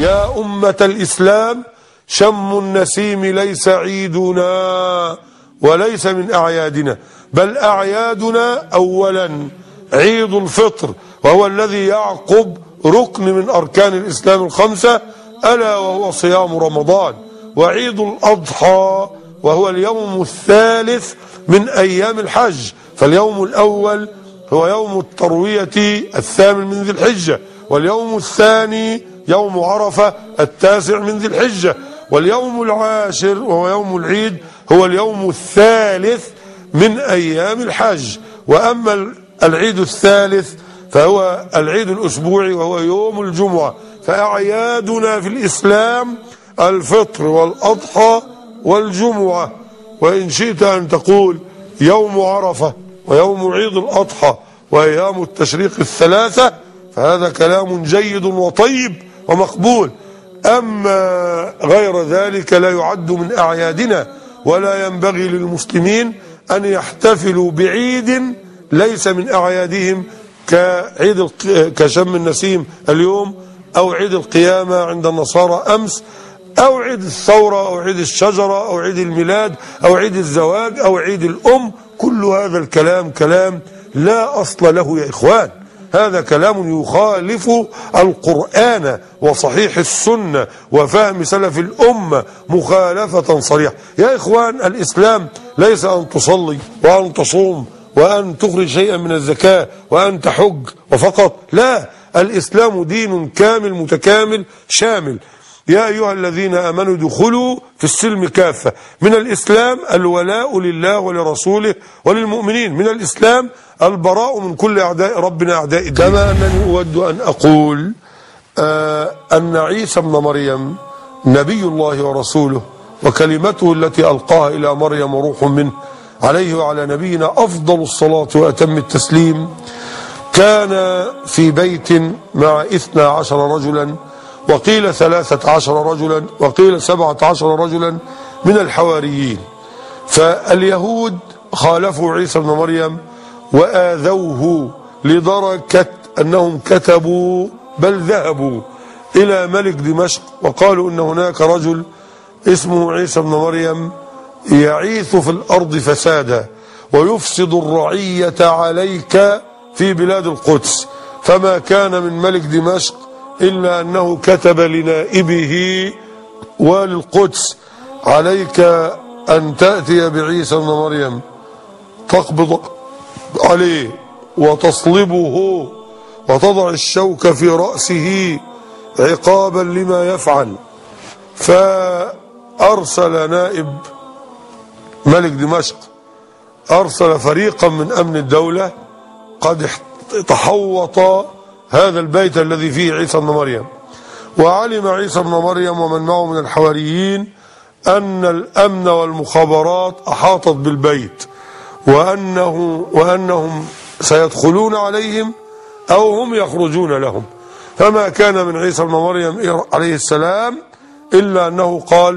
يا أمة الإسلام شم النسيم ليس عيدنا وليس من أعيادنا، بل أعيادنا أولا عيد الفطر، وهو الذي يعقب ركن من أركان الإسلام الخمسة، ألا وهو صيام رمضان. وعيد الأضحى وهو اليوم الثالث من أيام الحج، فاليوم الأول هو يوم التروية الثامن من ذي الحجة، واليوم الثاني يوم عرفة التاسع من ذي الحجة، واليوم العاشر وهو يوم العيد هو اليوم الثالث من أيام الحج. وأما العيد الثالث فهو العيد الأسبوعي وهو يوم الجمعة. فأعيادنا في الإسلام الفطر والأضحى والجمعة، وإن شئت أن تقول يوم عرفة ويوم عيد الأضحى وأيام التشريق الثلاثة، فهذا كلام جيد وطيب ومقبول. أما غير ذلك لا يعد من أعيادنا، ولا ينبغي للمسلمين أن يحتفلوا بعيد ليس من أعيادهم كشم النسيم اليوم، أو عيد القيامة عند النصارى أمس، أو عيد الثورة، أو عيد الشجرة، أو عيد الميلاد، أو عيد الزواج، أو عيد الأم. كل هذا الكلام كلام لا أصل له يا إخوان، هذا كلام يخالف القرآن وصحيح السنة وفهم سلف الأمة مخالفة صريحة. يا إخوان، الإسلام ليس أن تصلي وأن تصوم وأن تخرج شيئا من الزكاة وأن تحج وفقط، لا، الإسلام دين كامل متكامل شامل. يا أيها الذين آمنوا ادخلوا في السلم كافة. من الإسلام الولاء لله ولرسوله وللمؤمنين، من الإسلام البراء من كل أعداء ربنا أعداء الدين. كما أنني أود أن أقول أن عيسى ابن مريم نبي الله ورسوله، وكلمته التي ألقاها إلى مريم روح منه، عليه وعلى نبينا أفضل الصلاة وأتم التسليم. كان في بيت مع 12 رجلا، وقيل 13 رجلا، وقيل 17 رجلا من الحواريين. فاليهود خالفوا عيسى ابن مريم وآذوه لدرجة أنهم كتبوا بل ذهبوا إلى ملك دمشق وقالوا إن هناك رجل اسمه عيسى ابن مريم يعيث في الأرض فسادا ويفسد الرعية عليك في بلاد القدس. فما كان من ملك دمشق إلا أنه كتب لنائبه وللقدس: عليك أن تأتي بعيسى ابن مريم تقبض عليه وتصلبه وتضع الشوك في رأسه عقابا لما يفعل. فأرسل نائب ملك دمشق، أرسل فريقا من أمن الدولة قد تحوط هذا البيت الذي فيه عيسى ابن مريم. وعلم عيسى ابن مريم ومن معه من الحواريين أن الأمن والمخابرات أحاطت بالبيت، وأنهم سيدخلون عليهم أو هم يخرجون لهم. فما كان من عيسى ابن مريم عليه السلام إلا أنه قال: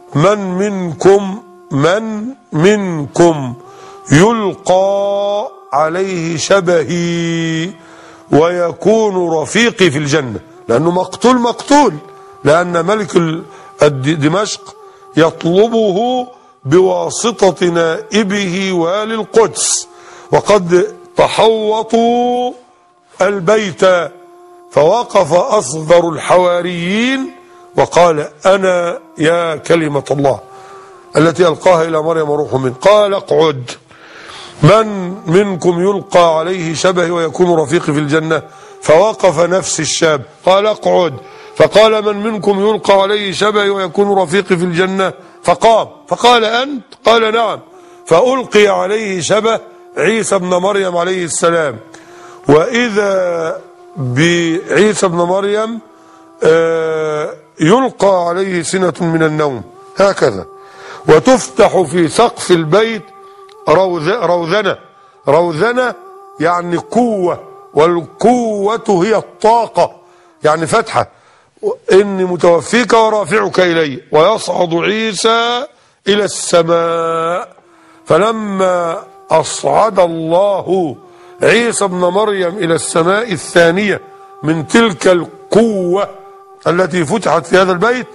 من منكم يلقى عليه شبهي ويكون رفيقي في الجنة. لأنه مقتول، لأن ملك دمشق يطلبه بواسطة نائبه والي القدس، وقد تحوطوا البيت. فوقف أصغر الحواريين وقال: أنا يا كلمة الله التي ألقاها إلى مريم روح منه. قال: اقعد. من منكم يلقى عليه شبهي ويكون رفيقي في الجنة؟ فوقف نفس الشاب قال: اقعد. فقال: من منكم يلقى عليه شبهي ويكون رفيقي في الجنة؟ فقام فقال: أنت؟ قال: نعم. فألقي عليه شبه عيسى ابن مريم عليه السلام، وإذا بعيسى ابن مريم يلقى عليه سنة من النوم هكذا، وتفتح في سقف البيت روذنة يعني قوة، والقوة هي الطاقة، يعني فتحة: إني متوفيك ورافعك إلي. ويصعد عيسى إلى السماء. فلما أصعد الله عيسى ابن مريم إلى السماء الثانية من تلك القوة التي فتحت في هذا البيت،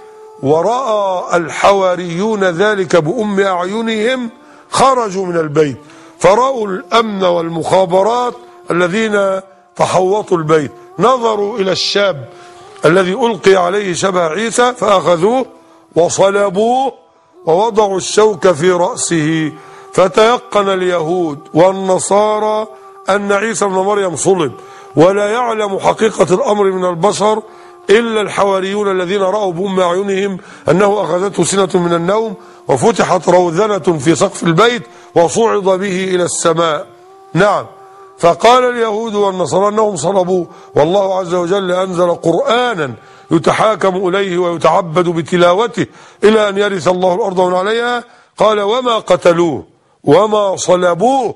ورأى الحواريون ذلك بأم أعينهم خرجوا من البيت، فرأوا الأمن والمخابرات الذين تحوطوا البيت، نظروا إلى الشاب الذي ألقي عليه شبه عيسى فأخذوه وصلبوه ووضعوا الشوك في رأسه. فتيقن اليهود والنصارى أن عيسى ابن مريم صلب، ولا يعلم حقيقة الأمر من البشر إلا الحواريون الذين رأوا بأم أعينهم أنه أخذته سنة من النوم وفتحت روذنة في سقف البيت وصعد به إلى السماء. نعم، فقال اليهود والنصارى أنهم صلبوه، والله عز وجل أنزل قرآنا يتحاكم إليه ويتعبد بتلاوته إلى أن يرث الله الأرض ومن عليها. قال وما قتلوه وما صلبوه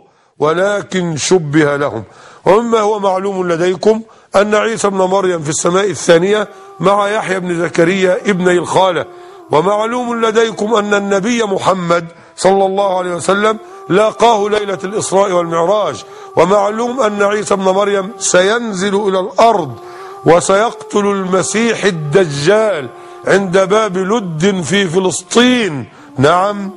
ولكن شبه لهم. ومما هو معلوم لديكم أن عيسى ابن مريم في السماء الثانية مع يحيى بن زكريا ابني الخالة. ومعلوم لديكم أن النبي محمد صلى الله عليه وسلم لاقاه ليلة الإسراء والمعراج. ومعلوم أن عيسى ابن مريم سينزل إلى الأرض وسيقتل المسيح الدجال عند باب لد في فلسطين. نعم،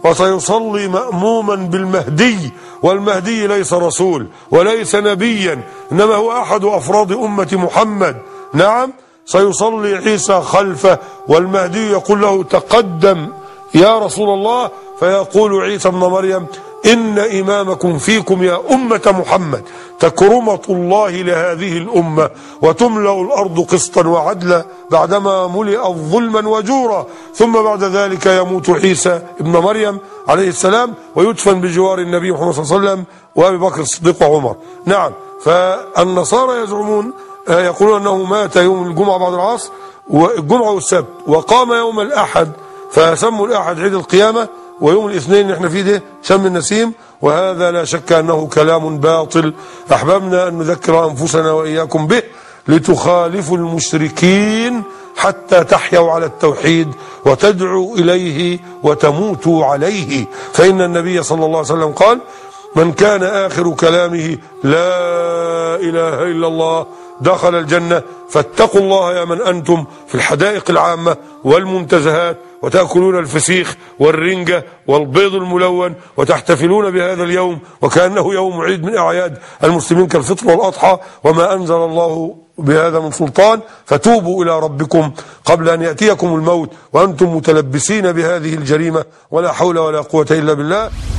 وسيصلي مأموما بالمهدي، والمهدي ليس رسول وليس نبيا، إنما هو أحد أفراد أمة محمد. نعم، سيصلي عيسى خلفه، والمهدي يقول له تقدم يا رسول الله، فيقول عيسى ابن مريم إن إمامكم فيكم يا أمة محمد، تكرمة الله لهذه الأمة وتملأ الأرض قسطا وعدلا بعدما ملئت ظلما وجورا. ثم بعد ذلك يموت عيسى ابن مريم عليه السلام ويدفن بجوار النبي محمد صلى الله عليه وسلم وأبي بكر الصديق وعمر. نعم، فالنصارى يزعمون يقولون أنه مات يوم الجمعة بعد العصر والجمعة والسبت، وقام يوم الأحد، فسموا الأحد عيد القيامة، ويوم الاثنين نحن فيه ده شم النسيم، وهذا لا شك أنه كلام باطل. أحببنا أن نذكر أنفسنا وإياكم به لتخالفوا المشركين حتى تحيوا على التوحيد وتدعوا إليه وتموتوا عليه. فإن النبي صلى الله عليه وسلم قال من كان آخر كلامه لا إله إلا الله دخل الجنة. فاتقوا الله يا من أنتم في الحدائق العامة والمنتزهات وتأكلون الفسيخ والرنجة والبيض الملون وتحتفلون بهذا اليوم وكأنه يوم عيد من أعياد المسلمين كالفطر والأضحى، وما أنزل الله بهذا من سلطان. فتوبوا إلى ربكم قبل أن يأتيكم الموت وأنتم متلبسين بهذه الجريمة، ولا حول ولا قوة إلا بالله.